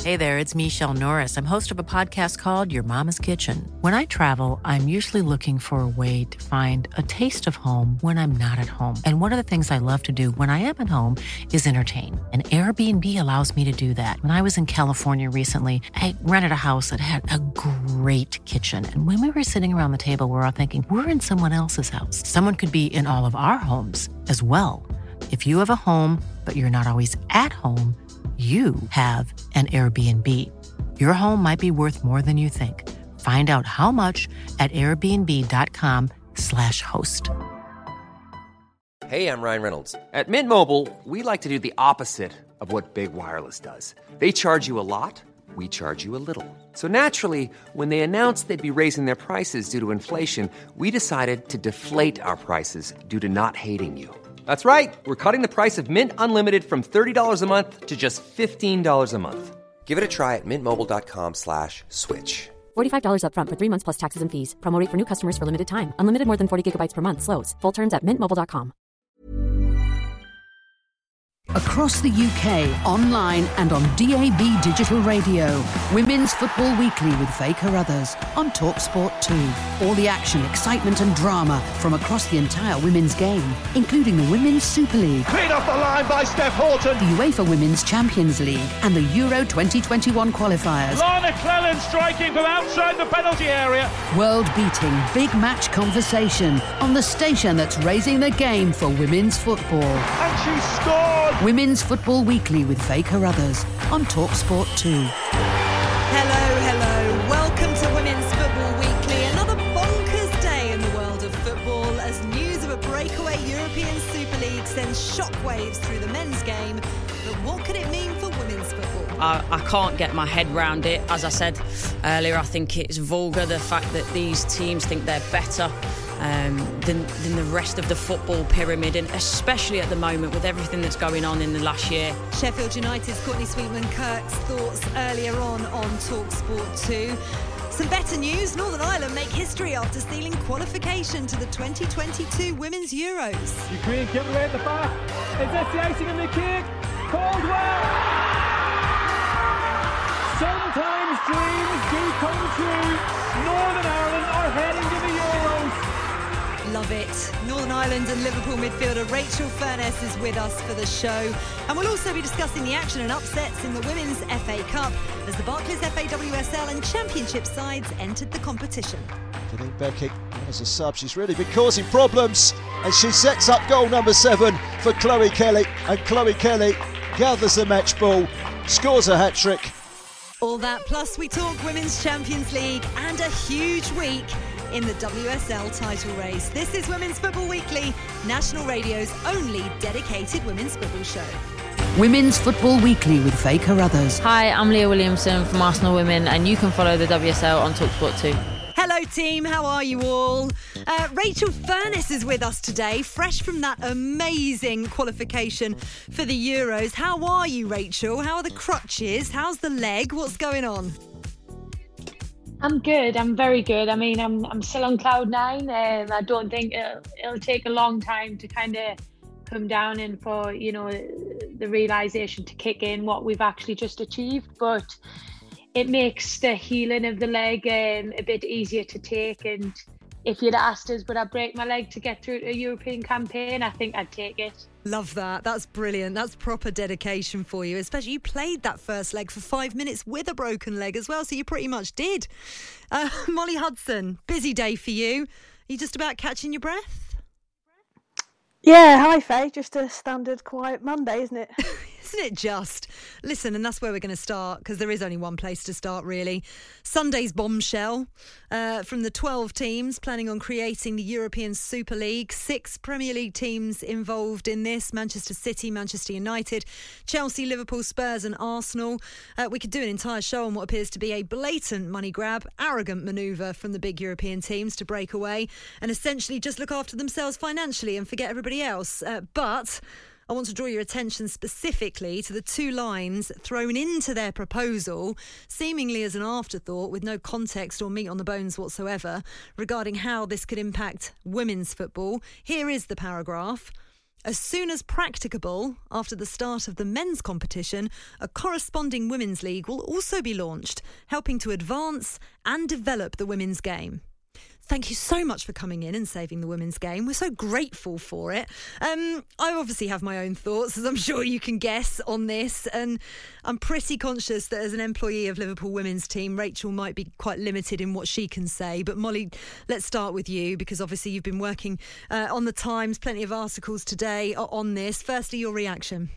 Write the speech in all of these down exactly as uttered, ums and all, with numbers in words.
Hey there, it's Michelle Norris. I'm host of a podcast called Your Mama's Kitchen. When I travel, I'm usually looking for a way to find a taste of home when I'm not at home. And one of the things I love to do when I am at home is entertain. And Airbnb allows me to do that. When I was in California recently, I rented a house that had a great kitchen. And when we were sitting around the table, we were all thinking, we're in someone else's house. Someone could be in all of our homes as well. If you have a home, but you're not always at home, you have an Airbnb. Your home might be worth more than you think. Find out how much at airbnb.com slash host. Hey, I'm Ryan Reynolds. At Mint Mobile, we like to do the opposite of what Big Wireless does. They charge you a lot, we charge you a little. So naturally, when they announced they'd be raising their prices due to inflation, we decided to deflate our prices due to not hating you. That's right. We're cutting the price of Mint Unlimited from thirty dollars a month to just fifteen dollars a month. Give it a try at mintmobile.com slash switch. forty-five dollars up front for three months plus taxes and fees. Promo rate for new customers for limited time. Unlimited more than forty gigabytes per month. Slows full terms at mint mobile dot com. Across the U K, online and on D A B digital radio. Women's Football Weekly with Faye Carruthers on TalkSport two. All the action, excitement and drama from across the entire women's game, including the Women's Super League. Cleared off the line by Steph Horton. The UEFA Women's Champions League and the Euro twenty twenty-one qualifiers. Lana Cleland striking from outside the penalty area. World-beating big match conversation on the station that's raising the game for women's football. And she scored! Women's Football Weekly with Faye Carruthers on TalkSport two. Hello, hello. Welcome to Women's Football Weekly. Another bonkers day in the world of football as news of a breakaway European Super League sends shockwaves through the men's game. But what could it mean for women's football? I, I can't get my head round it. As I said earlier, I think it's vulgar, the fact that these teams think they're better Um, than, than the rest of the football pyramid, and especially at the moment with everything that's going on in the last year. Sheffield United's Courtney Sweetman-Kirk's thoughts earlier on on TalkSport two. Some better news, Northern Ireland make history after stealing qualification to the twenty twenty-two Women's Euros. Ukraine give away at the back. Is this the icing on the cake? Caldwell! Sometimes dreams do come true. Northern Ireland are heading to the Euros. Love it. Northern Ireland and Liverpool midfielder Rachel Furness is with us for the show. And we'll also be discussing the action and upsets in the Women's F A Cup as the Barclays F A W S L and Championship sides entered the competition. Janine Beckett as a sub, she's really been causing problems, and she sets up goal number seven for Chloe Kelly, and Chloe Kelly gathers the match ball, scores a hat-trick. All that plus we talk Women's Champions League and a huge week in the W S L title race. This is Women's Football Weekly, National Radio's only dedicated women's football show. Women's Football Weekly with Faye Carruthers. Hi, I'm Leah Williamson from Arsenal Women, and you can follow the W S L on TalkSport two. Hello team, how are you all? Uh, Rachel Furness is with us today, fresh from that amazing qualification for the Euros. How are you, Rachel? How are the crutches? How's the leg? What's going on? I'm good. I'm very good. I mean, I'm I'm still on cloud nine, and I don't think it'll, it'll take a long time to kind of come down and for, you know, the realization to kick in what we've actually just achieved. But it makes the healing of the leg um, a bit easier to take. And if you'd asked us, would I break my leg to get through a European campaign, I think I'd take it. Love that. That's brilliant. That's proper dedication for you. Especially you played that first leg for five minutes with a broken leg as well, so you pretty much did. Uh, Molly Hudson, busy day for you. Are you just about catching your breath? Yeah, hi Faye. Just a standard quiet Monday, isn't it? Isn't it just? Listen, and that's where we're going to start, because there is only one place to start, really. Sunday's bombshell uh, from the twelve teams planning on creating the European Super League. Six Premier League teams involved in this: Manchester City, Manchester United, Chelsea, Liverpool, Spurs and Arsenal. Uh, we could do an entire show on what appears to be a blatant money grab, arrogant manoeuvre from the big European teams to break away and essentially just look after themselves financially and forget everybody else. Uh, but I want to draw your attention specifically to the two lines thrown into their proposal, seemingly as an afterthought with no context or meat on the bones whatsoever, regarding how this could impact women's football. Here is the paragraph. As soon as practicable, after the start of the men's competition, a corresponding women's league will also be launched, helping to advance and develop the women's game. Thank you so much for coming in and saving the women's game. We're so grateful for it. Um, I obviously have my own thoughts, as I'm sure you can guess, on this. And I'm pretty conscious that as an employee of Liverpool women's team, Rachel might be quite limited in what she can say. But Molly, let's start with you, because obviously you've been working uh, on the Times, plenty of articles today on this. Firstly, your reaction.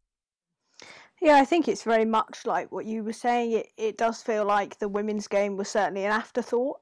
Yeah, I think it's very much like what you were saying. It, it does feel like the women's game was certainly an afterthought.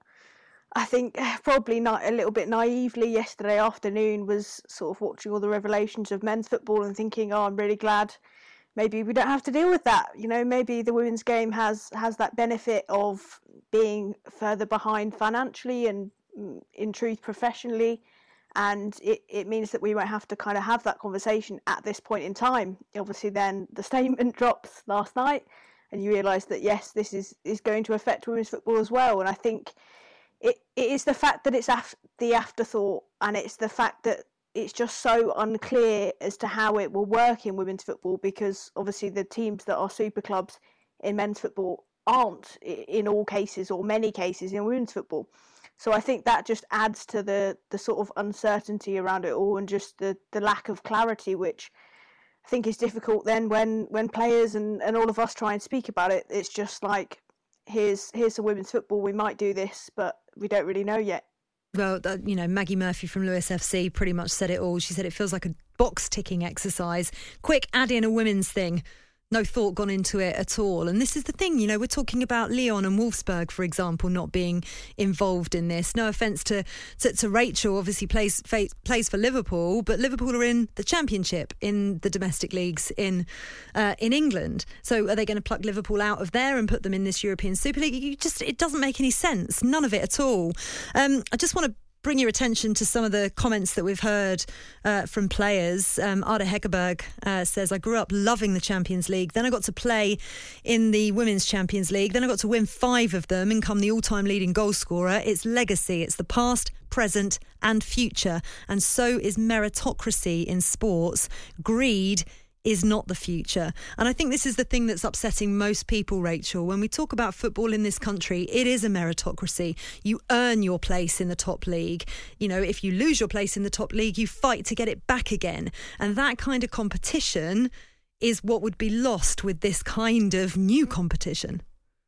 I think probably not a little bit naively yesterday afternoon was sort of watching all the revelations of men's football and thinking, oh, I'm really glad maybe we don't have to deal with that. You know, maybe the women's game has, has that benefit of being further behind financially and in truth professionally. And it, it means that we won't have to kind of have that conversation at this point in time. Obviously, then the statement drops last night and you realise that, yes, this is, is going to affect women's football as well. And I think It, it is the fact that it's af- the afterthought, and it's the fact that it's just so unclear as to how it will work in women's football, because obviously the teams that are super clubs in men's football aren't in all cases or many cases in women's football. So I think that just adds to the, the sort of uncertainty around it all and just the, the lack of clarity, which I think is difficult then when, when players and, and all of us try and speak about it. It's just like, here's here's the women's football, we might do this, but we don't really know yet. Well, uh, you know, Maggie Murphy from Lewis F C pretty much said it all. She said it feels like a box-ticking exercise. Quick, add in a women's thing. No thought gone into it at all. And this is the thing, you know, we're talking about Lyon and Wolfsburg, for example, not being involved in this. No offence to, to, to Rachel, obviously plays plays for Liverpool, but Liverpool are in the Championship, in the domestic leagues in uh, in England. So are they going to pluck Liverpool out of there and put them in this European Super League? You just, it doesn't make any sense. None of it at all. Um, I just want to bring your attention to some of the comments that we've heard uh, from players. Um, Arda Hegerberg uh, says, I grew up loving the Champions League. Then I got to play in the Women's Champions League. Then I got to win five of them and become the all-time leading goal scorer. It's legacy. It's the past, present and future. And so is meritocracy in sports. Greed is not the future. And I think this is the thing that's upsetting most people, Rachel. When we talk about football in this country, it is a meritocracy. You earn your place in the top league. You know, if you lose your place in the top league, you fight to get it back again. And that kind of competition is what would be lost with this kind of new competition.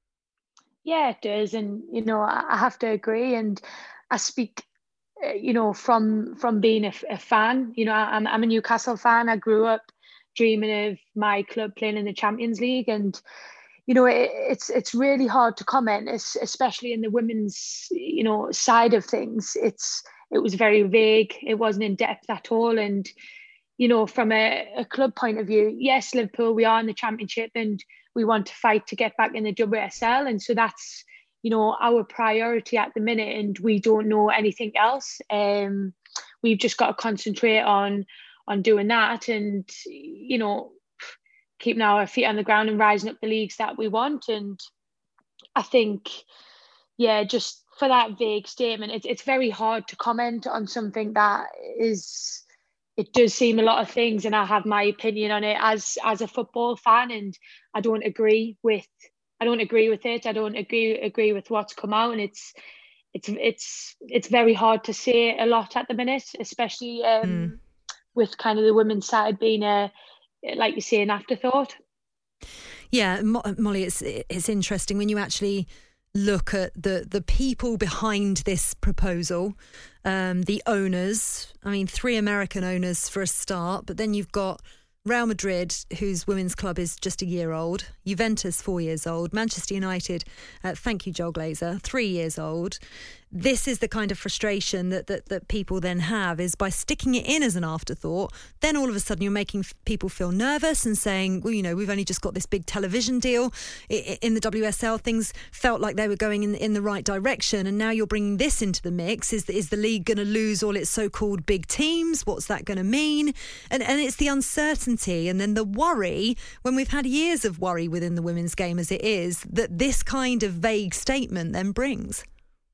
Yeah, it does. And, you know, I have to agree. And I speak, you know, from from being a, a fan. You know, I'm, I'm a Newcastle fan. I grew up dreaming of my club playing in the Champions League, and you know it, it's it's really hard to comment, especially in the women's you know side of things. It's it was very vague. It wasn't in depth at all. And you know, from a, a club point of view, yes, Liverpool, we are in the Championship, and we want to fight to get back in the W S L, and so that's you know our priority at the minute, and we don't know anything else. Um, we've just got to concentrate on. on doing that and, you know, keeping our feet on the ground and rising up the leagues that we want. And I think, yeah, just for that vague statement, it's it's very hard to comment on something that is, it does seem a lot of things, and I have my opinion on it as as a football fan, and I don't agree with, I don't agree with it. I don't agree agree with what's come out, and it's, it's, it's, it's very hard to say a lot at the minute, especially, um, mm. with kind of the women's side being a, like you say, an afterthought. Yeah, Mo- Molly, it's it's interesting when you actually look at the the people behind this proposal, um, the owners. I mean, three American owners for a start, but then you've got Real Madrid, whose women's club is just a year old, Juventus, four years old, Manchester United, uh, thank you, Joel Glazer, three years old. This is the kind of frustration that, that that people then have, is by sticking it in as an afterthought, then all of a sudden you're making f- people feel nervous and saying, well, you know, we've only just got this big television deal. I, in the W S L, things felt like they were going in, in the right direction, and now you're bringing this into the mix. Is the, is the league going to lose all its so-called big teams? What's that going to mean? And, and it's the uncertainty and then the worry, when we've had years of worry within the women's game as it is, that this kind of vague statement then brings.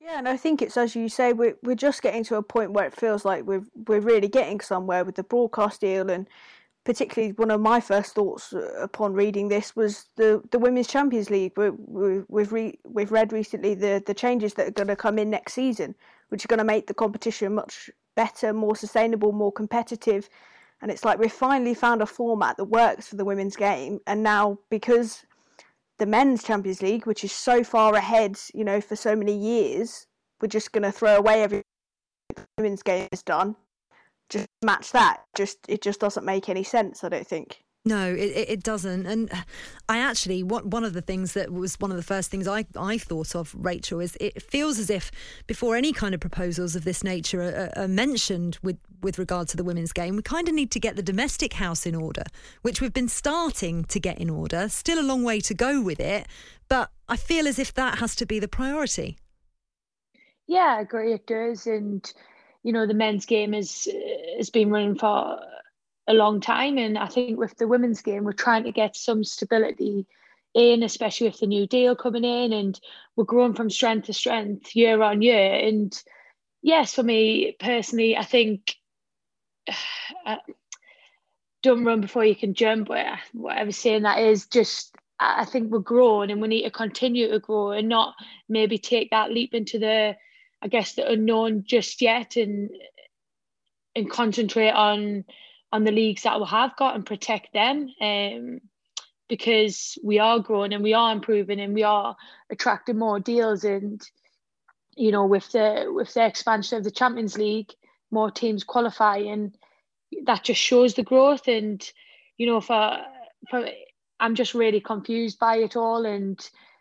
Yeah, and I think it's, as you say, we're, we're just getting to a point where it feels like we're, we're really getting somewhere with the broadcast deal. And particularly one of my first thoughts upon reading this was the, the Women's Champions League. We, we, we've re, we've read recently the, the changes that are going to come in next season, which are going to make the competition much better, more sustainable, more competitive. And it's like we've finally found a format that works for the women's game. And now, because the Men's Champions League, which is so far ahead, you know, for so many years, we're just going to throw away everything the women's game has done. Just match that. Just it just doesn't make any sense, I don't think. No, it, it doesn't. And I actually, what, one of the things that was one of the first things I, I thought of, Rachel, is it feels as if before any kind of proposals of this nature are, are mentioned with, with regard to the women's game, we kind of need to get the domestic house in order, which we've been starting to get in order. Still a long way to go with it, but I feel as if that has to be the priority. Yeah, I agree, it does. And, you know, the men's game has, has been running for a long time, and I think with the women's game we're trying to get some stability in, especially with the new deal coming in, and we're growing from strength to strength year on year. And yes, for me personally, I think uh, don't run before you can jump, whatever saying that is. Just I think we're growing and we need to continue to grow and not maybe take that leap into the, I guess, the unknown just yet, and and concentrate on on the leagues that we have got and protect them, um, because we are growing and we are improving and we are attracting more deals. And, you know, with the with the expansion of the Champions League, more teams qualify, and that just shows the growth. And, you know, for, for I'm just really confused by it all. And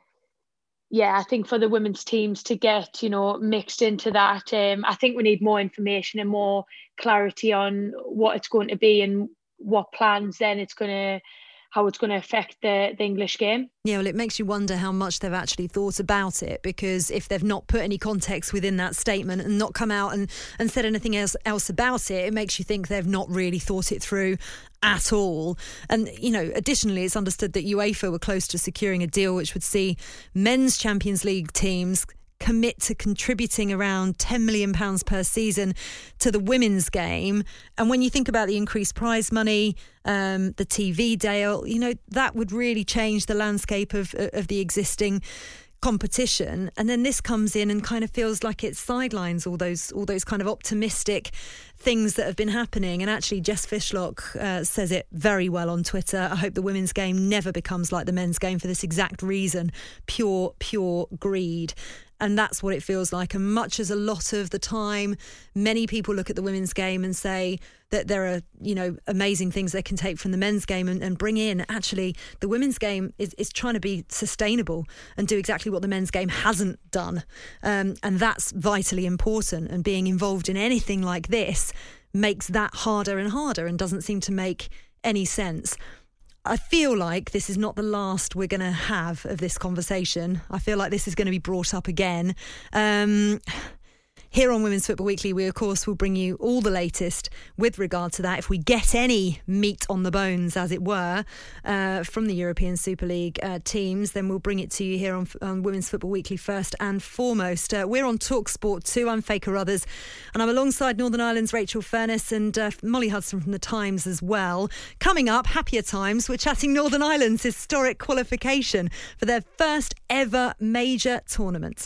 yeah, I think for the women's teams to get, you know, mixed into that, um, I think we need more information and more clarity on what it's going to be and what plans then it's going to, how it's going to affect the, the English game. Yeah, well, it makes you wonder how much they've actually thought about it, because if they've not put any context within that statement and not come out and, and said anything else, else about it, it makes you think they've not really thought it through at all. And, you know, additionally, it's understood that UEFA were close to securing a deal which would see men's Champions League teams commit to contributing around ten million pounds per season to the women's game. And when you think about the increased prize money, um, the T V deal, you know, that would really change the landscape of, of the existing competition. And then this comes in and kind of feels like it sidelines all those all those kind of optimistic things that have been happening. And actually, Jess Fishlock uh, says it very well on Twitter. I hope the women's game never becomes like the men's game for this exact reason. Pure, pure greed. And that's what it feels like. And much as a lot of the time, many people look at the women's game and say that there are, you know, amazing things they can take from the men's game and, and bring in. Actually, the women's game is, is trying to be sustainable and do exactly what the men's game hasn't done. Um, and that's vitally important. And being involved in anything like this makes that harder and harder and doesn't seem to make any sense. I feel like this is not the last we're going to have of this conversation. I feel like this is going to be brought up again. Um, here on Women's Football Weekly, we, of course, will bring you all the latest with regard to that. If we get any meat on the bones, as it were, uh, from the European Super League uh, teams, then we'll bring it to you here on, on Women's Football Weekly first and foremost. Uh, we're on TalkSport two. I'm Faye Carruthers, and I'm alongside Northern Ireland's Rachel Furness and uh, Molly Hudson from The Times as well. Coming up, happier times, we're chatting Northern Ireland's historic qualification for their first ever major tournament.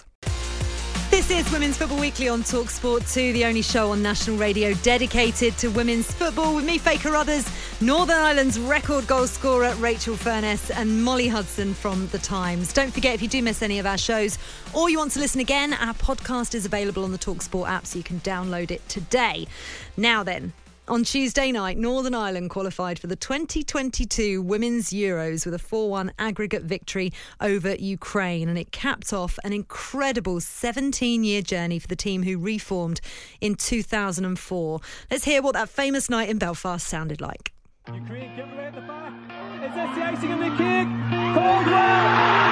This is Women's Football Weekly on TalkSport two, the only show on national radio dedicated to women's football, with me, Faye Carruthers, Northern Ireland's record goal scorer Rachel Furness, and Molly Hudson from The Times. Don't forget, if you do miss any of our shows or you want to listen again, our podcast is available on the TalkSport app, so you can download it today. Now then, on Tuesday night, Northern Ireland qualified for the twenty twenty-two Women's Euros with a four one aggregate victory over Ukraine, and it capped off an incredible seventeen-year journey for the team who reformed in two thousand four. Let's hear what that famous night in Belfast sounded like. Ukraine can play at the back. Is this the icing on the cake? Caldwell!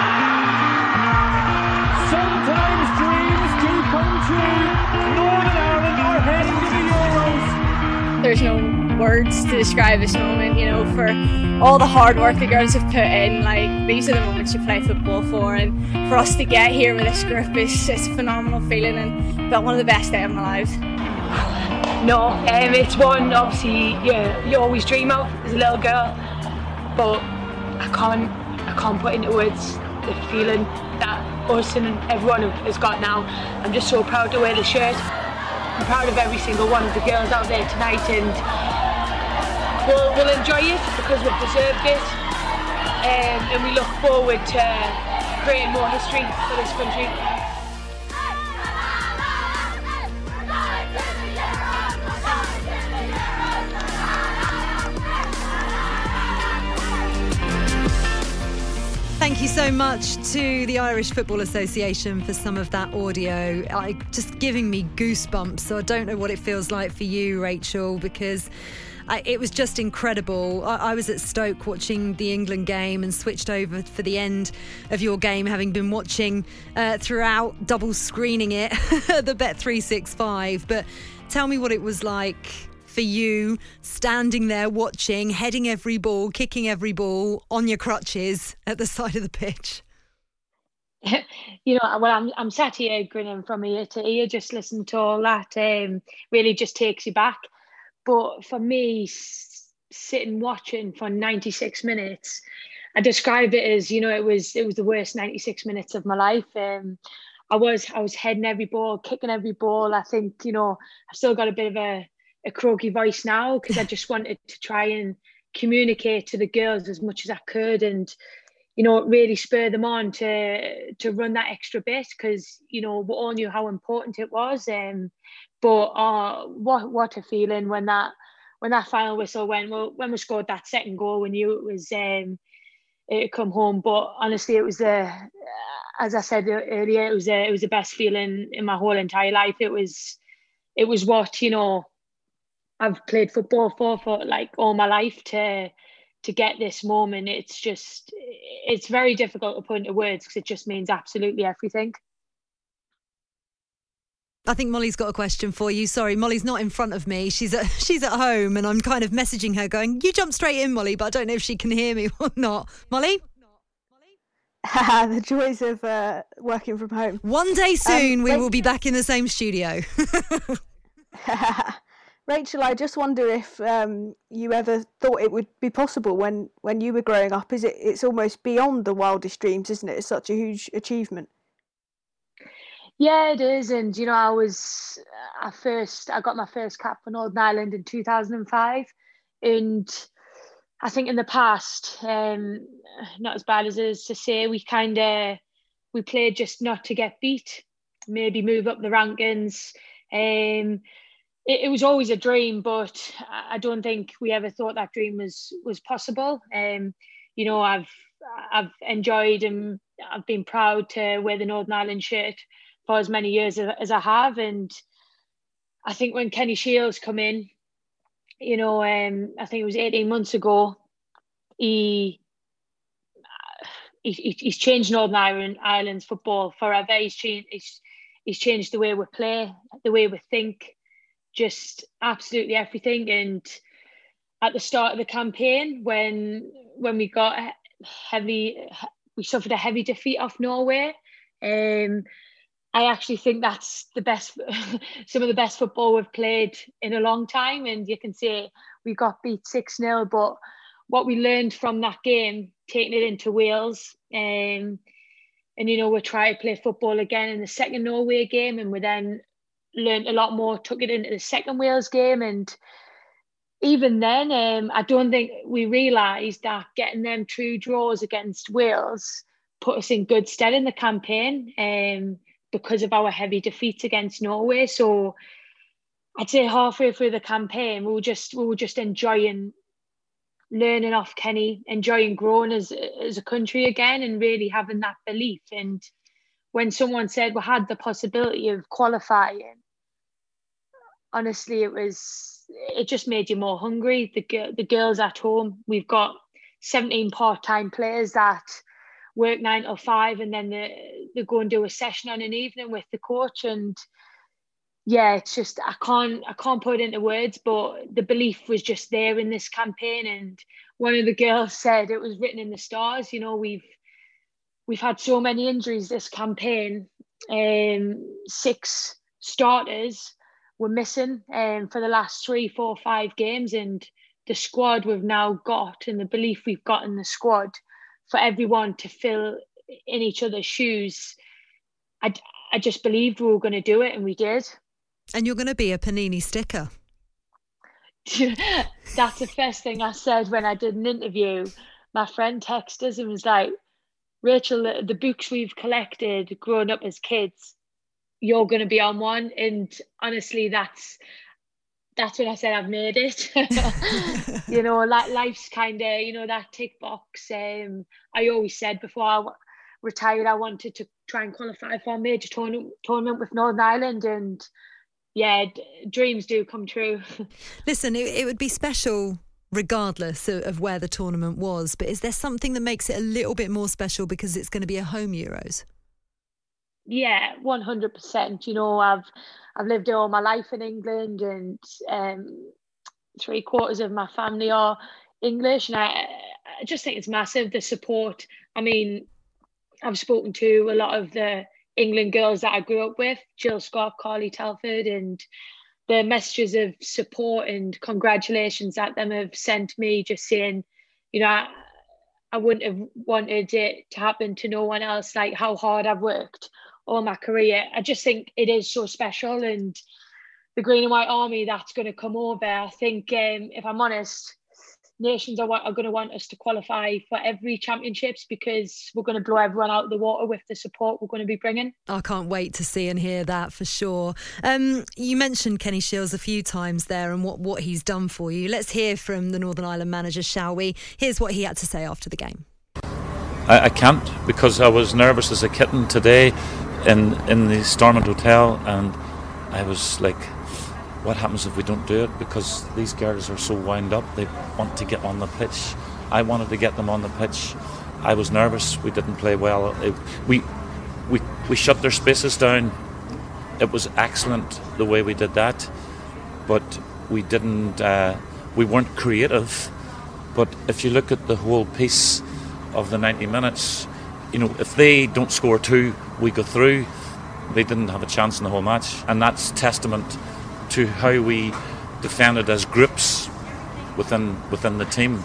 Sometimes dreams do come true. Northern Ireland are heading to the Euros. There's no words to describe this moment. You you know, for all the hard work the girls have put in. Like, these are the moments you play football for, and for us to get here with this group is it's a phenomenal feeling, and felt one of the best days of my life. No, um, it's one obviously you, you always dream of as a little girl, but I can't I can't put into words the feeling that us and everyone has got now. I'm just so proud to wear the shirt. I'm proud of every single one of the girls out there tonight, and we'll, we'll enjoy it because we've deserved it, um, and we look forward to creating more history for this country. Thank you so much to the Irish Football Association for some of that audio. I, just giving me goosebumps, so I don't know what it feels like for you, Rachel, because I, it was just incredible. I, I was at Stoke watching the England game and switched over for the end of your game, having been watching uh, throughout, double screening it, the Bet three sixty-five. But tell me what it was like for you, standing there watching, heading every ball, kicking every ball on your crutches at the side of the pitch. You know, well, I'm I'm sat here grinning from ear to ear, just listening to all that. Um, really just takes you back. But for me, s- sitting watching for ninety-six minutes, I describe it as, you know, it was it was the worst ninety-six minutes of my life. Um, I was I was heading every ball, kicking every ball. I think, you know, I've still got a bit of a a croaky voice now because I just wanted to try and communicate to the girls as much as I could, and, you know, really spur them on to to run that extra bit, because, you know, we all knew how important it was. Um, but uh, what what a feeling when that when that final whistle went. Well, when we scored that second goal, we knew it was um, it come home. But honestly, it was the as I said earlier, it was a, it was the best feeling in my whole entire life. It was it was what, you know, I've played football for for like all my life to to get this moment. It's just it's very difficult to put into words because it just means absolutely everything. I think Molly's got a question for you. Sorry, Molly's not in front of me. She's at she's at home, and I'm kind of messaging her going, "You jump straight in, Molly," but I don't know if she can hear me or not. Molly? The joys of uh, working from home. One day soon, Um, we Rachel- will be back in the same studio. Rachel, I just wonder if um, you ever thought it would be possible when, when you were growing up. Is it? It's almost beyond the wildest dreams, isn't it? It's such a huge achievement. Yeah, it is. And, you know, I was, I first, I got my first cap for Northern Ireland in two thousand five. And I think in the past, um, not as bad as it is to say, we kind of, we played just not to get beat, maybe move up the rankings. Um, it, it was always a dream, but I don't think we ever thought that dream was, was possible. Um, you know, I've, I've enjoyed and I've been proud to wear the Northern Ireland shirt for as many years as, as I have. And I think when Kenny Shields come in, you know, um, I think it was eighteen months ago, he, he he's changed Northern Ireland, Ireland's football forever. He's changed, he's, he's changed the way we play, the way we think, just absolutely everything. And at the start of the campaign, when when we got heavy, we suffered a heavy defeat off Norway. Um, I actually think that's the best, some of the best football we've played in a long time. And you can say we got beat six nil, but what we learned from that game, taking it into Wales, um, and, you know, we tried to play football again in the second Norway game, and we then learned a lot more, took it into the second Wales game. And even then, um, I don't think we realised that getting them two draws against Wales put us in good stead in the campaign. Um, because of our heavy defeats against Norway. So I'd say halfway through the campaign, we were just we were just enjoying learning off Kenny, enjoying growing as as a country again, and really having that belief. And when someone said we had the possibility of qualifying, honestly, it was it just made you more hungry. The the girls at home, we've got seventeen part-time players that work nine till five, and then they, they go and do a session on an evening with the coach. And yeah, it's just I can't I can't put it into words, but the belief was just there in this campaign. And one of the girls said it was written in the stars. You know, we've we've had so many injuries this campaign. Um, six starters were missing um, for the last three, four, five games, and the squad we've now got, and the belief we've got in the squad for everyone to fill in each other's shoes. I, I just believed we were going to do it, and we did. And you're going to be a Panini sticker. That's the first thing I said when I did an interview. My friend texted us and was like, Rachel, the, the books we've collected growing up as kids, you're going to be on one. And honestly, that's that's when I said I've made it. You know, like life's kind of, you know, that tick box. Um, I always said before I w- retired, I wanted to try and qualify for a major tournament, tournament with Northern Ireland, and yeah, d- dreams do come true. Listen, it, it would be special regardless of, of where the tournament was, but is there something that makes it a little bit more special because it's going to be a home Euros? Yeah, one hundred percent. You know, I've I've lived all my life in England, and um, three quarters of my family are English, and I, I just think it's massive, the support. I mean, I've spoken to a lot of the England girls that I grew up with, Jill Scott, Carly Telford, and the messages of support and congratulations that them have sent me, just saying, you know, I, I wouldn't have wanted it to happen to no one else, like how hard I've worked all my career. I just think it is so special, and the Green and White Army that's going to come over, I think, um, if I'm honest, nations are, are going to want us to qualify for every championships, because we're going to blow everyone out of the water with the support we're going to be bringing. I can't wait to see and hear that for sure. Um, you mentioned Kenny Shiels a few times there and what, what he's done for you. Let's hear from the Northern Ireland manager, shall we? Here's what he had to say after the game. I, I can't, because I was nervous as a kitten today in, in the Stormont Hotel, and I was like, what happens if we don't do it? Because these girls are so wound up, they want to get on the pitch. I wanted to get them on the pitch. I was nervous. We didn't play well. It, we we we shut their spaces down. It was excellent the way we did that, but we didn't. Uh, we weren't creative. But if you look at the whole piece of the ninety minutes, you know, if they don't score two, we go through. They didn't have a chance in the whole match, and that's testament to how we defended as groups within within the team.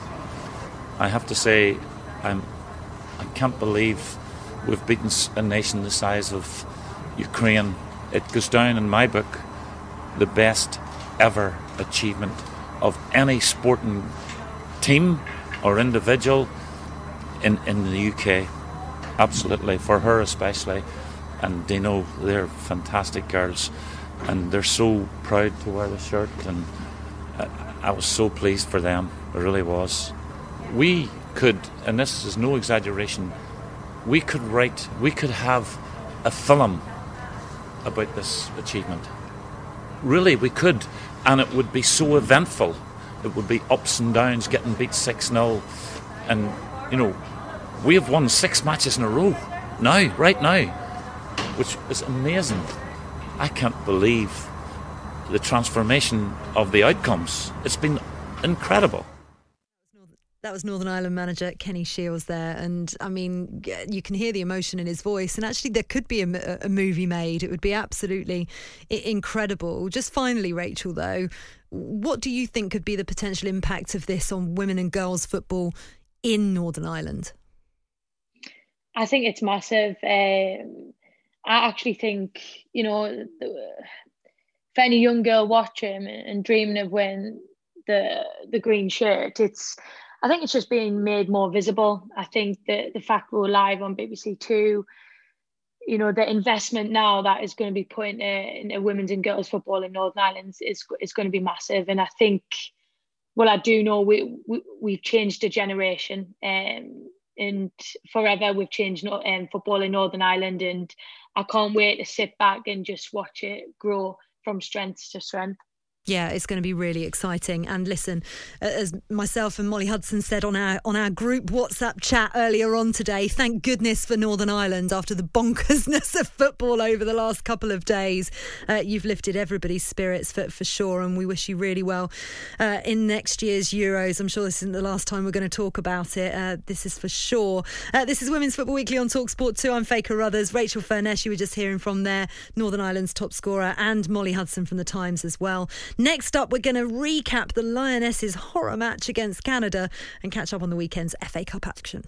I have to say, I'm I can't believe we've beaten a nation the size of Ukraine. It goes down in my book the best ever achievement of any sporting team or individual in, in the U K. Absolutely, for her especially. And they know they're fantastic girls, and they're so proud to wear the shirt, and I was so pleased for them. I really was. We could, and this is no exaggeration, we could write, we could have a film about this achievement. Really, we could, and it would be so eventful. It would be ups and downs, getting beat six nil, and, you know, we have won six matches in a row now, right now, which is amazing. I can't believe the transformation of the outcomes. It's been incredible. That was Northern Ireland manager Kenny Shiels there, and I mean, you can hear the emotion in his voice, and actually there could be a, a movie made. It would be absolutely incredible. Just finally, Rachel, though, what do you think could be the potential impact of this on women and girls football in Northern Ireland? I think it's massive. Um, I actually think, you know, for any young girl watching and dreaming of wearing the the green shirt, it's I think it's just being made more visible. I think that the fact we're live on B B C Two, you know, the investment now that is going to be put into, into women's and girls football in Northern Ireland is is going to be massive. And I think, well, I do know we, we we've changed a generation, um, and forever we've changed um, football in Northern Ireland, and I can't wait to sit back and just watch it grow from strength to strength. Yeah, it's going to be really exciting. And listen, as myself and Molly Hudson said on our on our group WhatsApp chat earlier on today, thank goodness for Northern Ireland after the bonkersness of football over the last couple of days. Uh, you've lifted everybody's spirits for, for sure, and we wish you really well uh, in next year's Euros. I'm sure this isn't the last time we're going to talk about it. Uh, this is for sure. Uh, this is Women's Football Weekly on TalkSport two. I'm Faker Ruthers. Rachel Furness, you were just hearing from there, Northern Ireland's top scorer, and Molly Hudson from The Times as well. Next up, we're going to recap the Lionesses' horror match against Canada and catch up on the weekend's F A Cup action.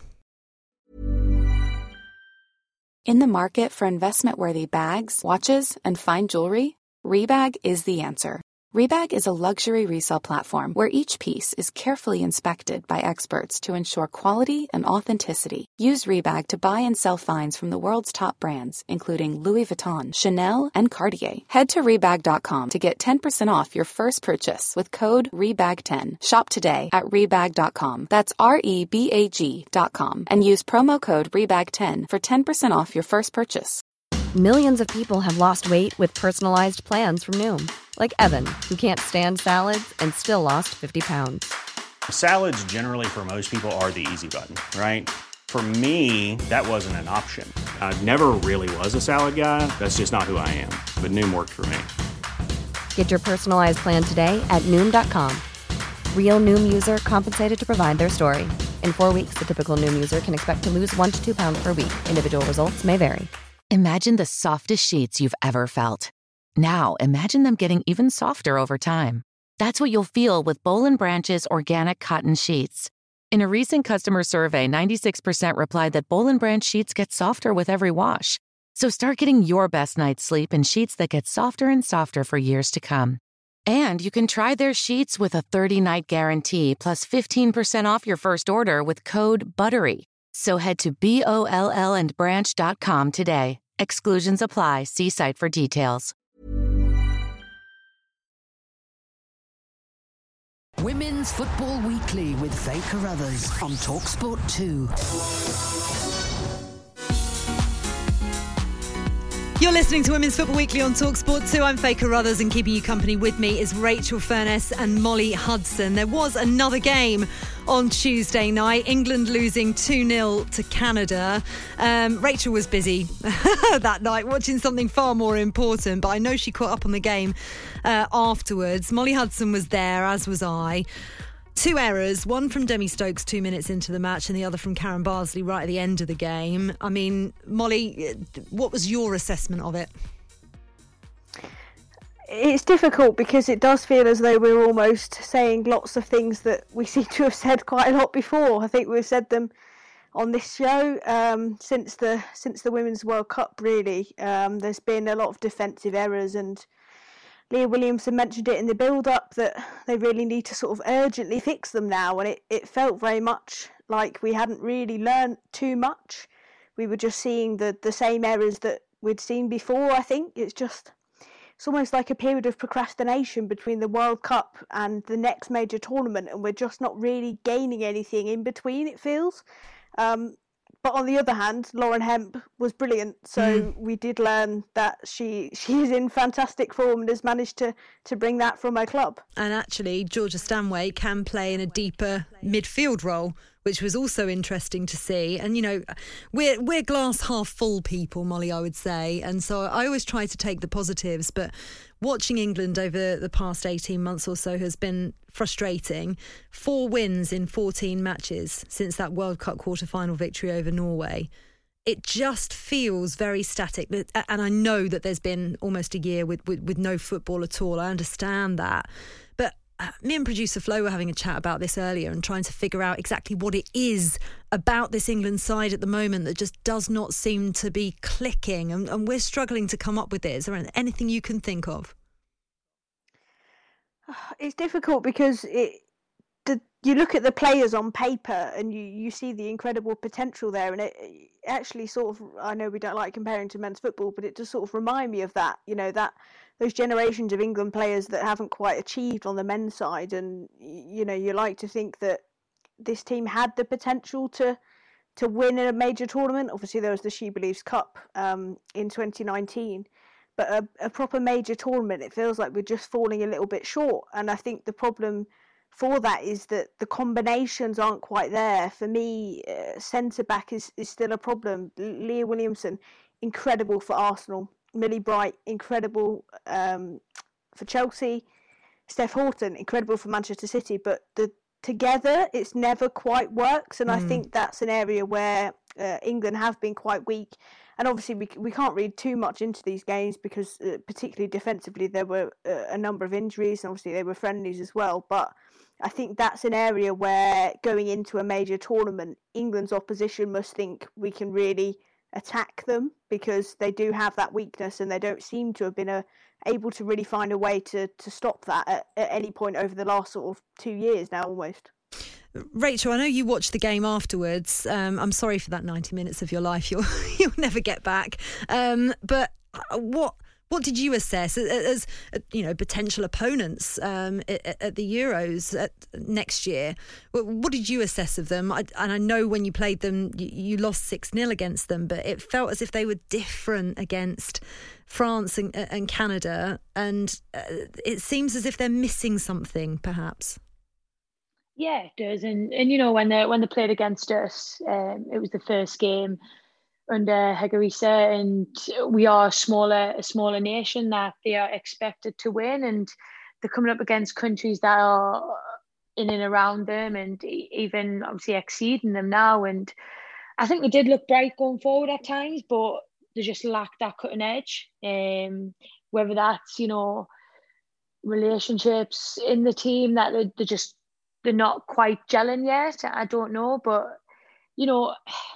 In the market for investment-worthy bags, watches, and fine jewelry, Rebag is the answer. Rebag is a luxury resale platform where each piece is carefully inspected by experts to ensure quality and authenticity. Use Rebag to buy and sell finds from the world's top brands, including Louis Vuitton, Chanel, and Cartier. Head to Rebag dot com to get ten percent off your first purchase with code Rebag ten. Shop today at Rebag dot com. That's R E B A G dot com. And use promo code Rebag ten for ten percent off your first purchase. Millions of people have lost weight with personalized plans from Noom. Like Evan, who can't stand salads and still lost fifty pounds. Salads generally for most people are the easy button, right? For me, that wasn't an option. I never really was a salad guy. That's just not who I am. But Noom worked for me. Get your personalized plan today at Noom dot com. Real Noom user compensated to provide their story. In four weeks, the typical Noom user can expect to lose one to two pounds per week. Individual results may vary. Imagine the softest sheets you've ever felt. Now, imagine them getting even softer over time. That's what you'll feel with Boll and Branch's organic cotton sheets. In a recent customer survey, ninety-six percent replied that Boll and Branch sheets get softer with every wash. So start getting your best night's sleep in sheets that get softer and softer for years to come. And you can try their sheets with a thirty-night guarantee plus fifteen percent off your first order with code BUTTERY. So head to B O L L and branch dot com today. Exclusions apply. See site for details. Women's Football Weekly with Faye Carruthers on TalkSport two. You're listening to Women's Football Weekly on TalkSport two. I'm Faye Carruthers, and keeping you company with me is Rachel Furness and Molly Hudson. There was another game on Tuesday night, England losing two nil to Canada. Um, Rachel was busy that night watching something far more important, but I know she caught up on the game uh, afterwards. Molly Hudson was there, as was I. Two errors, one from Demi Stokes two minutes into the match and the other from Karen Barnsley right at the end of the game. I mean, Molly, what was your assessment of it? It's difficult because it does feel as though we're almost saying lots of things that we seem to have said quite a lot before. I think we've said them on this show um, since the since the Women's World Cup, really. Um, there's been a lot of defensive errors, and Leah Williamson mentioned it in the build-up that they really need to sort of urgently fix them now, and it, it felt very much like we hadn't really learned too much. We were just seeing the, the same errors that we'd seen before, I think. It's just, it's almost like a period of procrastination between the World Cup and the next major tournament, and we're just not really gaining anything in between, it feels. Um, But on the other hand, Lauren Hemp was brilliant. So mm. we did learn that she she is in fantastic form and has managed to, to bring that from her club. And actually, Georgia Stanway can play in a deeper midfield role, which was also interesting to see. And, you know, we're we're glass half full people, Molly, I would say. And so I always try to take the positives. But watching England over the past eighteen months or so has been frustrating. Four wins in fourteen matches since that World Cup quarter-final victory over Norway. It just feels very static. And I know that there's been almost a year with, with, with no football at all. I understand that. But me and producer Flo were having a chat about this earlier and trying to figure out exactly what it is about this England side at the moment that just does not seem to be clicking. And, and we're struggling to come up with it. Is there anything you can think of? It's difficult because it, the, you look at the players on paper and you, you see the incredible potential there, and it, it actually sort of, I know we don't like comparing to men's football, but it does sort of remind me of that, you know, that those generations of England players that haven't quite achieved on the men's side. And, you know, you like to think that this team had the potential to to win in a major tournament. Obviously, there was the She Believes Cup um, in twenty nineteen. but a, a proper major tournament, it feels like we're just falling a little bit short. And I think the problem for that is that the combinations aren't quite there. For me, uh, centre-back is, is still a problem. Leah Williamson, incredible for Arsenal. Millie Bright, incredible um, for Chelsea. Steph Houghton, incredible for Manchester City. But the together, it's never quite works. And mm. I think that's an area where uh, England have been quite weak. And obviously, we we can't read too much into these games because, uh, particularly defensively, there were uh, a number of injuries. And obviously, they were friendlies as well. But I think that's an area where going into a major tournament, England's opposition must think we can really attack them, because they do have that weakness and they don't seem to have been a, able to really find a way to, to stop that at, at any point over the last sort of two years now almost. Rachel, I know you watched the game afterwards. Um, I'm sorry for that ninety minutes of your life you'll you'll never get back. Um, but what what did you assess as, as you know, potential opponents um, at, at the Euros at, next year? What did you assess of them? I, and I know when you played them, you, you lost six nil against them, but it felt as if they were different against France and, and Canada, and uh, it seems as if they're missing something, perhaps. Yeah, it does, and and you know when they when they played against us, um, it was the first game under Hegarisa, and we are a smaller a smaller nation that they are expected to win, and they're coming up against countries that are in and around them, and even obviously exceeding them now. And I think they did look bright going forward at times, but they just lacked that cutting edge. Um, whether that's you know relationships in the team that they they just they're not quite gelling yet. I don't know. But, you know,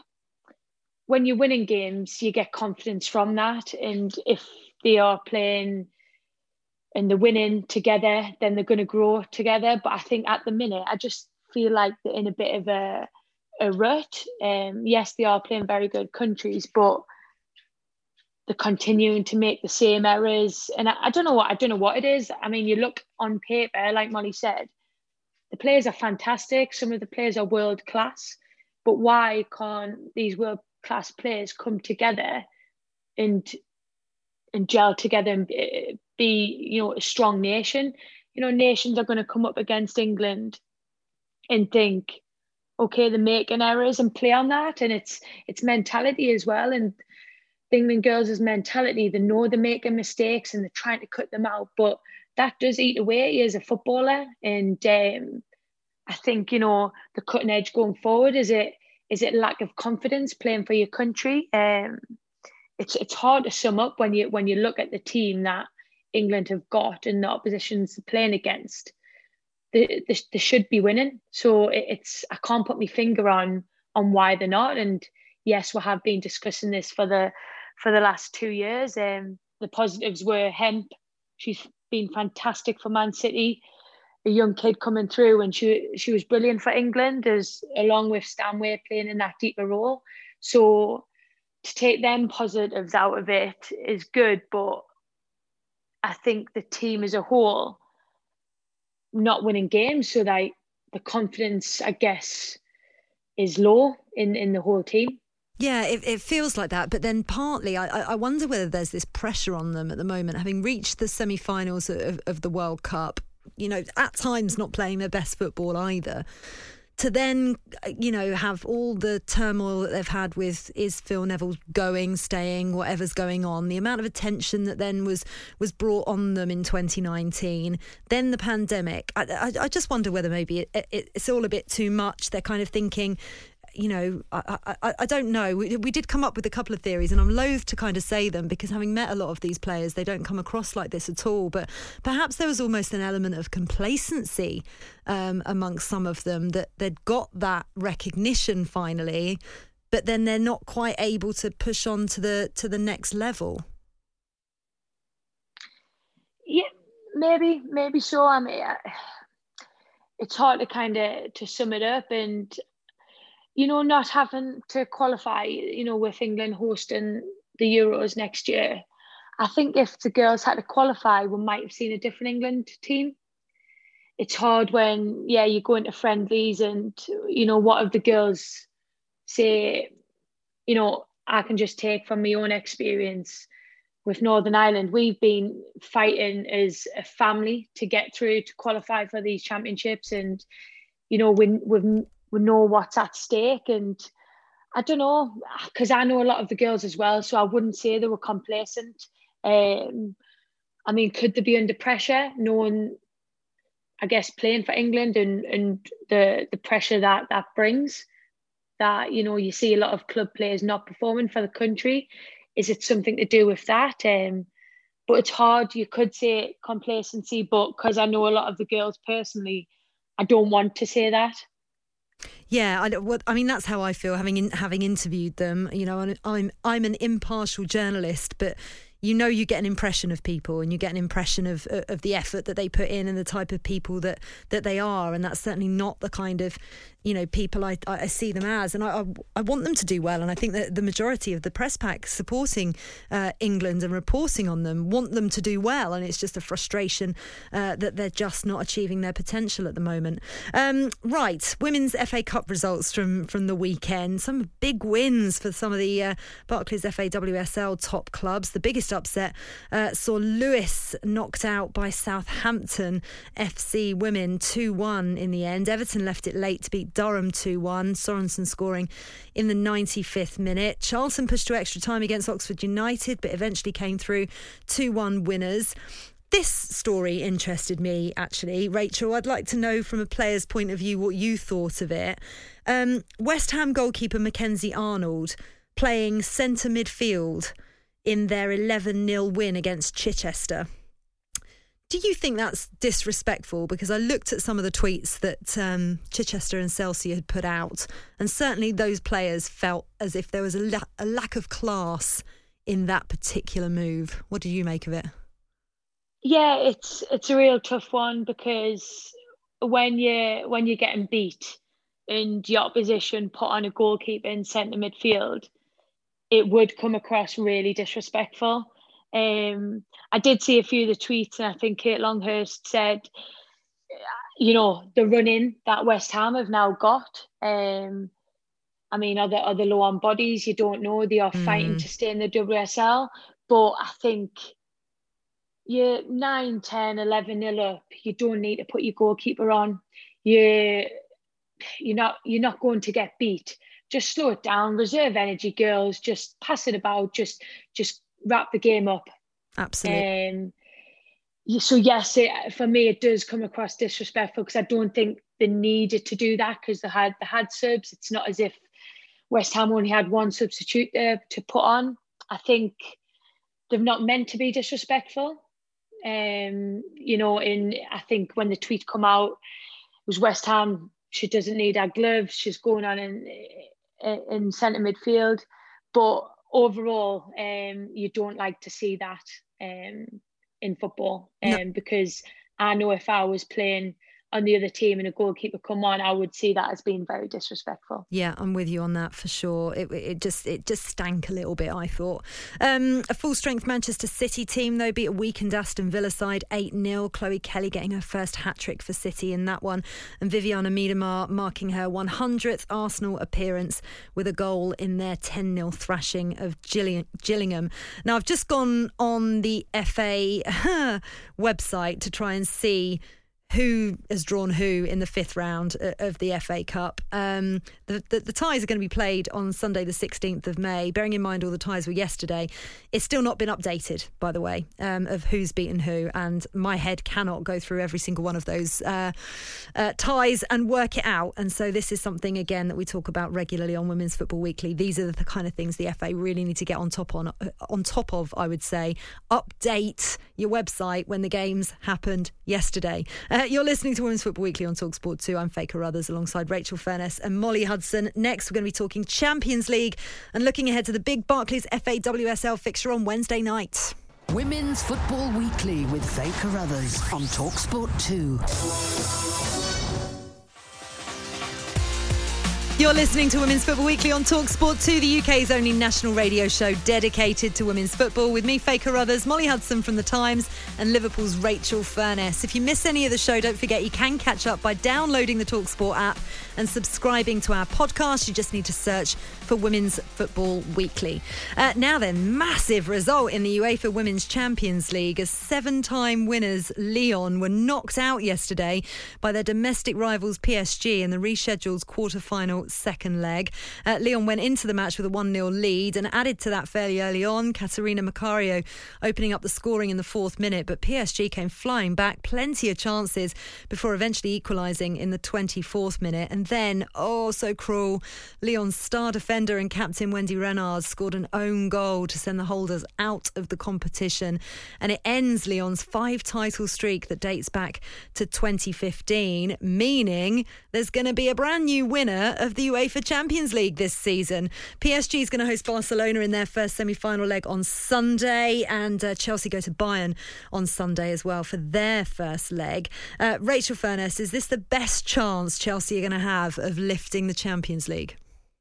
when you're winning games, you get confidence from that. And if they are playing and they're winning together, then they're going to grow together. But I think at the minute, I just feel like they're in a bit of a, a rut. Um, yes, they are playing very good countries, but they're continuing to make the same errors. And I, I don't know what I don't know what it is. I mean, you look on paper, like Molly said, the players are fantastic. Some of the players are world class, but why can't these world class players come together and and gel together and be, you know, a strong nation? You know, nations are going to come up against England and think, okay, they're making errors, and play on that. And it's it's mentality as well. And the England girls' mentality, they know they're making mistakes and they're trying to cut them out, but that does eat away at you as a footballer. And um, I think, you know, the cutting edge going forward, is it is it lack of confidence playing for your country? Um, it's it's hard to sum up when you when you look at the team that England have got and the oppositions playing against. They, they, they should be winning. So it, it's I can't put my finger on on why they're not. And yes, we have been discussing this for the for the last two years. Um, the positives were Hemp. She's been fantastic for Man City, a young kid coming through, and she she was brilliant for England, as along with Stanway playing in that deeper role. So to take them positives out of it is good, but I think the team as a whole not winning games, so that the confidence, I guess, is low in, in the whole team. Yeah, it, it feels like that. But then partly, I, I wonder whether there's this pressure on them at the moment, having reached the semi-finals of, of the World Cup, you know, at times not playing their best football either, to then, you know, have all the turmoil that they've had with, is Phil Neville going, staying, whatever's going on, the amount of attention that then was was brought on them in twenty nineteen, then the pandemic. I, I, I just wonder whether maybe it, it, it's all a bit too much. They're kind of thinking, you know, I, I, I don't know. We, we did come up with a couple of theories, and I'm loath to kind of say them because having met a lot of these players, they don't come across like this at all. But perhaps there was almost an element of complacency um, amongst some of them, that they'd got that recognition finally, but then they're not quite able to push on to the to the next level. Yeah, maybe, maybe so. I mean, it's hard to kind of to sum it up, and you know, not having to qualify, you know, with England hosting the Euros next year. I think if the girls had to qualify, we might have seen a different England team. It's hard when, yeah, you go into friendlies and, you know, what if the girls say, you know, I can just take from my own experience, with Northern Ireland, we've been fighting as a family to get through, to qualify for these championships. And, you know, we, we, we know what's at stake. And I don't know, because I know a lot of the girls as well, so I wouldn't say they were complacent. Um, I mean, could they be under pressure, knowing, I guess, playing for England and, and the, the pressure that that brings? That, you know, you see a lot of club players not performing for the country. Is it something to do with that? Um, but it's hard. You could say complacency, but because I know a lot of the girls personally, I don't want to say that. Yeah, I, what, I mean, that's how I feel having in, having interviewed them. You know, I'm I'm an impartial journalist, but you know, you get an impression of people, and you get an impression of of the effort that they put in and the type of people that that they are, and that's certainly not the kind of, you know, people I, I see them as. And I, I, I want them to do well, and I think that the majority of the press pack supporting uh, England and reporting on them want them to do well, and it's just a frustration uh, that they're just not achieving their potential at the moment. Um, right, Women's F A Cup results from, from the weekend. Some big wins for some of the uh, Barclays F A W S L top clubs. The biggest upset uh, saw Lewes knocked out by Southampton F C women two one in the end. Everton left it late to beat Durham two one, Sorensen scoring in the ninety-fifth minute. Charlton pushed to extra time against Oxford United, but eventually came through two one winners. This story interested me, actually. Rachel, I'd like to know from a player's point of view what you thought of it. Um, West Ham goalkeeper Mackenzie Arnold playing centre midfield in their eleven nil win against Chichester. Do you think that's disrespectful? Because I looked at some of the tweets that um, Chichester and Chelsea had put out, and certainly those players felt as if there was a, la- a lack of class in that particular move. What do you make of it? Yeah, it's it's a real tough one, because when you when you're getting beat and your opposition put on a goalkeeper in centre midfield, it would come across really disrespectful. Um, I did see a few of the tweets, and I think Kate Longhurst said, you know, the run-in that West Ham have now got. Um, I mean, are they, are they low on bodies? You don't know. They are mm. fighting to stay in the W S L. But I think you're nine, ten, eleven nil up. You don't need to put your goalkeeper on. You, you're not, you're not going to get beat. Just slow it down. Reserve energy, girls. Just pass it about. Just, just wrap the game up. Absolutely. Um, so yes, it, for me, it does come across disrespectful, because I don't think they needed to do that, because they had they had subs. It's not as if West Ham only had one substitute there to put on. I think they've not meant to be disrespectful. Um, you know, in I think when the tweet come out, it was West Ham. She doesn't need her gloves. She's going on in in, in centre midfield, but overall, um, you don't like to see that um, in football, um, no. because I know if I was playing on the other team and a goalkeeper come on, I would see that as being very disrespectful. Yeah, I'm with you on that for sure. It, it just it just stank a little bit, I thought. Um, a full-strength Manchester City team, though, beat a weakened Aston Villa side eight nil. Chloe Kelly getting her first hat-trick for City in that one, and Viviana Miedema marking her one hundredth Arsenal appearance with a goal in their ten nil thrashing of Gilling- Gillingham. Now, I've just gone on the F A website to try and see who has drawn who in the fifth round of the F A Cup. Um, the, the, the ties are going to be played on Sunday the sixteenth of May. Bearing in mind all the ties were yesterday, it's still not been updated, by the way, um, of who's beaten who, and my head cannot go through every single one of those uh, uh, ties and work it out. And so this is something, again, that we talk about regularly on Women's Football Weekly. These are the kind of things the F A really need to get on top on, on top of, I would say. Update your website when the games happened yesterday. Uh, you're listening to Women's Football Weekly on TalkSport two. I'm Faye Carruthers alongside Rachel Furness and Molly Hudson. Next, we're going to be talking Champions League and looking ahead to the big Barclays F A W S L fixture on Wednesday night. Women's Football Weekly with Faye Carruthers on TalkSport two. You're listening to Women's Football Weekly on TalkSport two, the U K's only national radio show dedicated to women's football, with me, Faye Carruthers, Molly Hudson from The Times, and Liverpool's Rachel Furness. If you miss any of the show, don't forget you can catch up by downloading the TalkSport app and subscribing to our podcast. You just need to search for Women's Football Weekly. Uh, now then, massive result in the UEFA Women's Champions League as seven-time winners Lyon were knocked out yesterday by their domestic rivals P S G in the rescheduled quarter-final second leg. Uh, Lyon went into the match with a one nil lead and added to that fairly early on. Caterina Macario opening up the scoring in the fourth minute, but P S G came flying back, plenty of chances before eventually equalising in the twenty-fourth minute. And then, oh so cruel, Lyon's star defender and captain Wendy Renard scored an own goal to send the holders out of the competition, and it ends Lyon's five title streak that dates back to twenty fifteen, meaning there's going to be a brand new winner of the UEFA Champions League this season. P S G is going to host Barcelona in their first semi-final leg on Sunday, and uh, Chelsea go to Bayern on Sunday as well for their first leg. Uh, Rachel Furness, is this the best chance Chelsea are going to have of lifting the Champions League?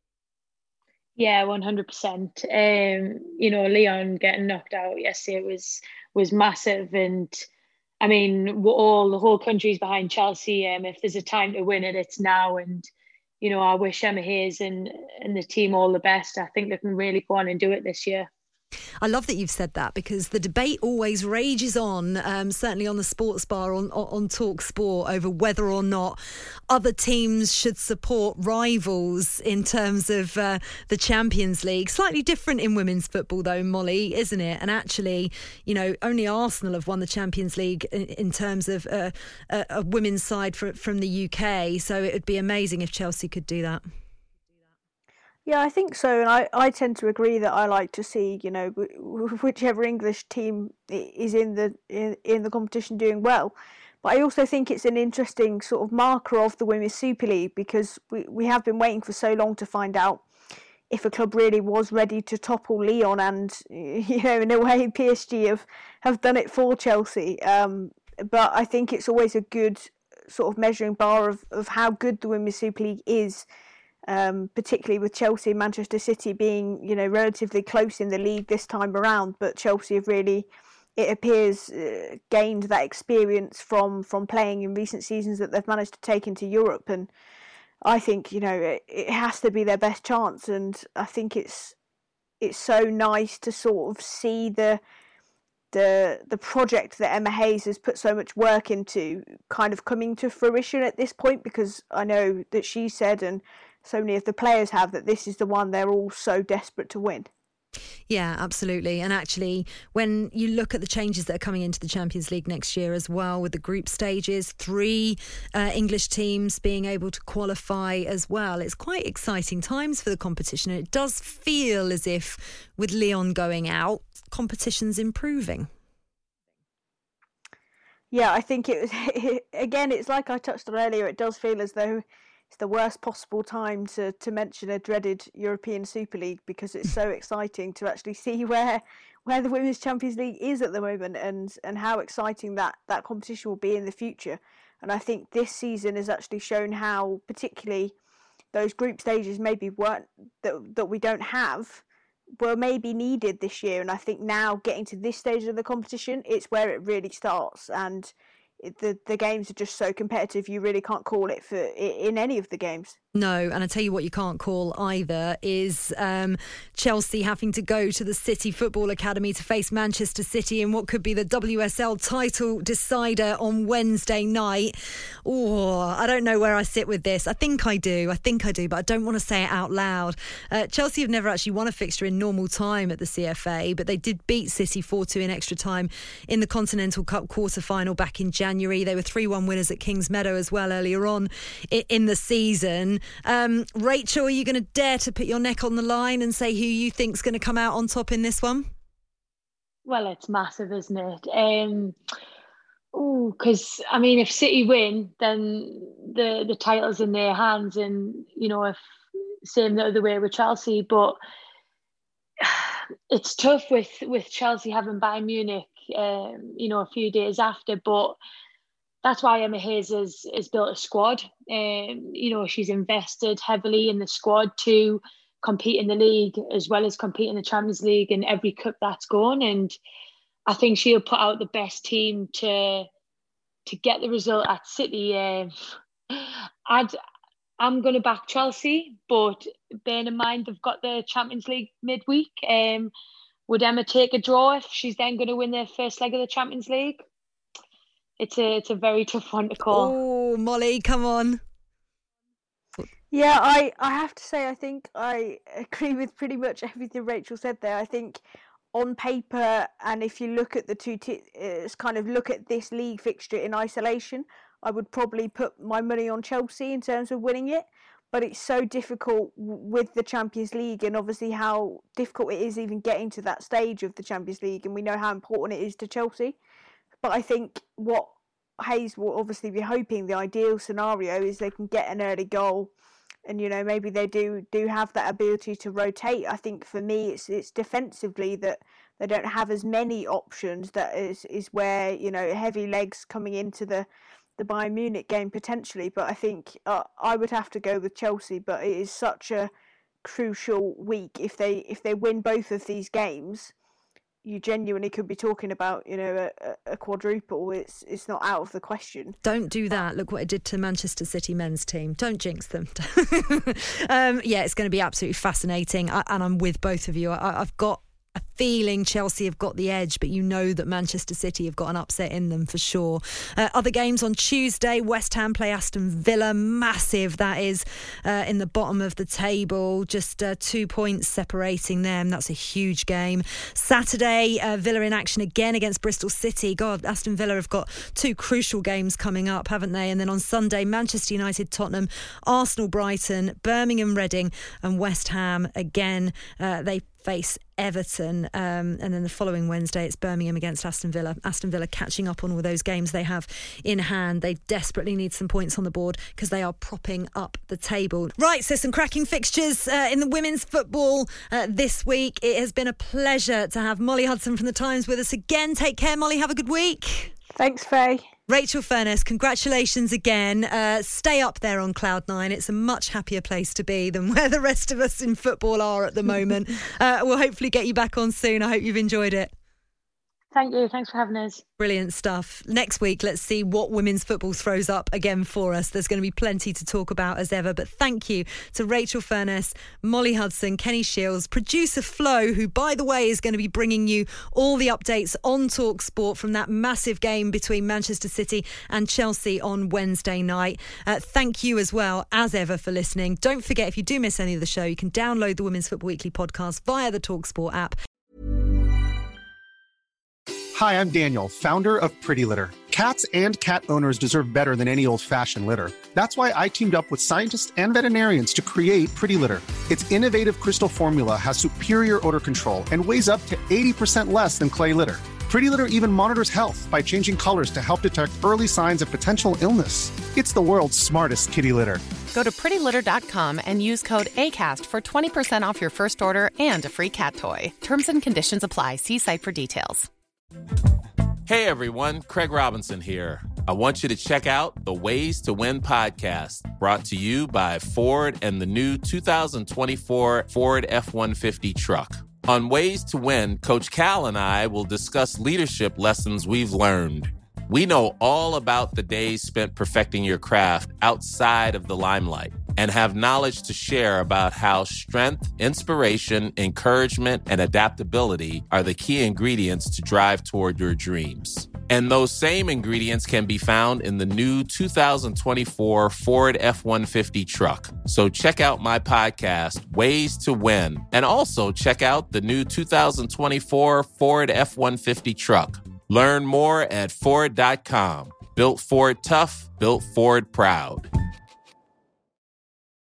Yeah, one hundred percent. Um, you know, Lyon getting knocked out yesterday was was massive, and I mean, we're all the whole country's behind Chelsea. Um, if there's a time to win it, it's now. And you know, I wish Emma Hayes and and the team all the best. I think they can really go on and do it this year. I love that you've said that, because the debate always rages on, um, certainly on the sports bar, on, on Talk Sport, over whether or not other teams should support rivals in terms of uh, the Champions League. Slightly different in women's football though, Molly, isn't it? And actually, you know, only Arsenal have won the Champions League in, in terms of uh, a, a women's side for, from the U K. So it would be amazing if Chelsea could do that. Yeah, I think so, and I, I tend to agree that I like to see, you know, whichever English team is in the in, in the competition doing well. But I also think it's an interesting sort of marker of the Women's Super League, because we, we have been waiting for so long to find out if a club really was ready to topple Lyon, and, you know, in a way P S G have, have done it for Chelsea. Um, but I think it's always a good sort of measuring bar of, of how good the Women's Super League is. Um, particularly with Chelsea and Manchester City being, you know, relatively close in the league this time around, but Chelsea have really, it appears, uh, gained that experience from from playing in recent seasons that they've managed to take into Europe, and I think, you know, it, it has to be their best chance, and I think it's it's so nice to sort of see the the the project that Emma Hayes has put so much work into kind of coming to fruition at this point, because I know that she said, and so many of the players have, that this is the one they're all so desperate to win. Yeah, absolutely. And actually, when you look at the changes that are coming into the Champions League next year as well, with the group stages, three uh, English teams being able to qualify as well, it's quite exciting times for the competition. And it does feel as if, with Lyon going out, competition's improving. Yeah, I think it was, it, again, it's like I touched on earlier, it does feel as though it's the worst possible time to, to mention a dreaded European Super League, because it's so exciting to actually see where where the Women's Champions League is at the moment, and, and how exciting that, that competition will be in the future. And I think this season has actually shown how, particularly those group stages maybe weren't, that, that we don't have, were maybe needed this year. And I think now, getting to this stage of the competition, it's where it really starts. And it, the the games are just so competitive, you really can't call it for in any of the games. No, and I tell you what you can't call either is um, Chelsea having to go to the City Football Academy to face Manchester City in what could be the W S L title decider on Wednesday night. Oh, I don't know where I sit with this. I think I do. I think I do, but I don't want to say it out loud. Uh, Chelsea have never actually won a fixture in normal time at the C F A, but they did beat City four two in extra time in the Continental Cup quarter-final back in January. They were three one winners at Kings Meadow as well earlier on in the season. Um, Rachel, are you going to dare to put your neck on the line and say who you think's going to come out on top in this one? Well, it's massive, isn't it? Um, oh, because I mean, if City win, then the the title's in their hands, and you know, if same the other way with Chelsea. But it's tough with with Chelsea having Bayern Munich, um, you know, a few days after, but that's why Emma Hayes has, has built a squad. Um, you know, she's invested heavily in the squad to compete in the league as well as compete in the Champions League and every cup that's gone. And I think she'll put out the best team to to get the result at City. Uh, I'd, I'm going to back Chelsea, but bearing in mind they've got the Champions League midweek, um, would Emma take a draw if she's then going to win their first leg of the Champions League? It's a it's a very tough one to call. Oh, Molly, come on. Yeah, I, I have to say, I think I agree with pretty much everything Rachel said there. I think on paper, and if you look at the two, t- it's kind of look at this league fixture in isolation, I would probably put my money on Chelsea in terms of winning it. But it's so difficult with the Champions League, and obviously how difficult it is even getting to that stage of the Champions League, and we know how important it is to Chelsea. But I think what Hayes will obviously be hoping, the ideal scenario, is they can get an early goal, and you know maybe they do do have that ability to rotate. I think for me, it's it's defensively that they don't have as many options. That is is where you know heavy legs coming into the the Bayern Munich game potentially. But I think uh, I would have to go with Chelsea. But it is such a crucial week. If they if they win both of these games, you genuinely could be talking about, you know, a, a quadruple. It's it's not out of the question. Don't do that. Look what it did to Manchester City men's team. Don't jinx them. um, yeah, it's going to be absolutely fascinating. I, and I'm with both of you. I, I've got a feeling Chelsea have got the edge, but you know that Manchester City have got an upset in them for sure. Uh, other games on Tuesday, West Ham play Aston Villa. Massive, that is, uh, in the bottom of the table. Just uh, two points separating them. That's a huge game. Saturday, uh, Villa in action again against Bristol City. God, Aston Villa have got two crucial games coming up, haven't they? And then on Sunday, Manchester United, Tottenham, Arsenal, Brighton, Birmingham, Reading and West Ham again. Uh, they face Everton, um, and then the following Wednesday it's Birmingham against Aston Villa. Aston Villa catching up on all those games they have in hand. They desperately need some points on the board because they are propping up the table. Right, so some cracking fixtures uh, in the women's football uh, this week. It has been a pleasure to have Molly Hudson from The Times with us again. Take care, Molly. Have a good week. Thanks, Faye. Rachel Furness, congratulations again. Uh, stay up there on Cloud Nine. It's a much happier place to be than where the rest of us in football are at the moment. uh, we'll hopefully get you back on soon. I hope you've enjoyed it. Thank you. Thanks for having us. Brilliant stuff. Next week, let's see what women's football throws up again for us. There's going to be plenty to talk about as ever. But thank you to Rachel Furness, Molly Hudson, Kenny Shields, producer Flo, who, by the way, is going to be bringing you all the updates on Talk Sport from that massive game between Manchester City and Chelsea on Wednesday night. Uh, thank you as well, as ever, for listening. Don't forget, if you do miss any of the show, you can download the Women's Football Weekly podcast via the Talk Sport app. Hi, I'm Daniel, founder of Pretty Litter. Cats and cat owners deserve better than any old-fashioned litter. That's why I teamed up with scientists and veterinarians to create Pretty Litter. Its innovative crystal formula has superior odor control and weighs up to eighty percent less than clay litter. Pretty Litter even monitors health by changing colors to help detect early signs of potential illness. It's the world's smartest kitty litter. Go to pretty litter dot com and use code ACAST for twenty percent off your first order and a free cat toy. Terms and conditions apply. See site for details. Hey everyone, Craig Robinson here. I want you to check out the Ways to Win podcast, brought to you by Ford and the new two thousand twenty-four Ford F one fifty truck. On Ways to Win, Coach Cal and I will discuss leadership lessons we've learned. We know all about the days spent perfecting your craft outside of the limelight and have knowledge to share about how strength, inspiration, encouragement, and adaptability are the key ingredients to drive toward your dreams. And those same ingredients can be found in the new two thousand twenty-four Ford F one fifty truck. So check out my podcast, Ways to Win, and also check out the new two thousand twenty-four Ford F one fifty truck. Learn more at Ford dot com. Built Ford tough, built Ford proud.